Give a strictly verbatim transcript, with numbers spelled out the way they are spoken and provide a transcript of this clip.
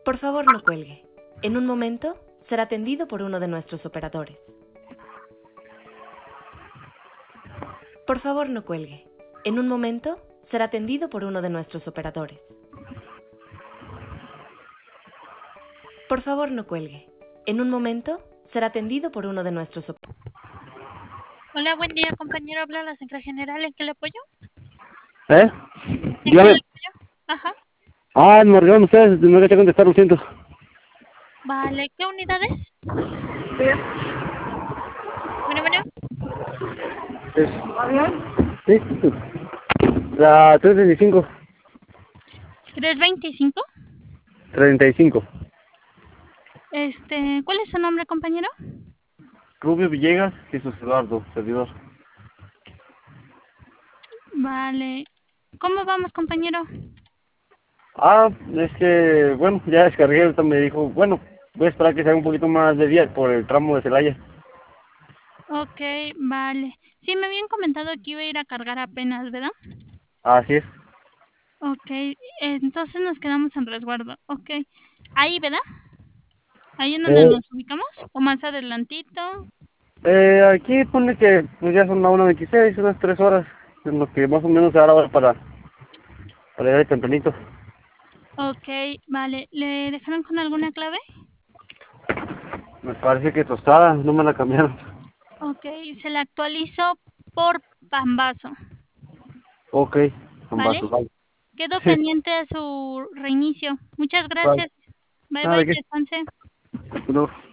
Por favor, no cuelgue. En un momento será atendido por uno de nuestros operadores. Por favor, no cuelgue. En un momento será atendido por uno de nuestros operadores. Por favor, no cuelgue. En un momento será atendido por uno de nuestros operadores. Hola, buen día, compañero. Habla la Secretaria General. ¿En qué le apoyo? ¿Eh? ¿En qué Dígame. le apoyo? Ajá. Ah, me olvidaron ustedes, no le contestar, lo siento. Vale, ¿qué unidades? Bueno, bueno. Es, sí, la trescientos veinticinco. ¿tres veinticinco? treinta y cinco. Este, ¿cuál es su nombre, compañero? Rubio Villegas, Jesús Eduardo, servidor. Vale. ¿Cómo vamos, compañero? Ah, es que, bueno, ya descargué, ahorita me dijo, bueno, voy a esperar que sea un poquito más de día por el tramo de Celaya. Ok, vale. Sí, me habían comentado que iba a ir a cargar apenas, ¿verdad? Así es. Ok, entonces nos quedamos en resguardo. Ok. Ahí, ¿verdad? Ahí en donde Eh, nos ubicamos. O más adelantito. eh, aquí pone que pues ya son la una veintiséis, unas tres horas, en lo que más o menos se da la hora para, para llegar tempranito. Ok, vale. ¿Le dejaron con alguna clave? Me parece que tostada, no me la cambiaron. Ok, se la actualizo por Pambazo, Ok, con ¿vale? vasos, vale. Quedo Sí, pendiente de su reinicio. Muchas vale. gracias. Bye Nada bye, de qué. descanse. No.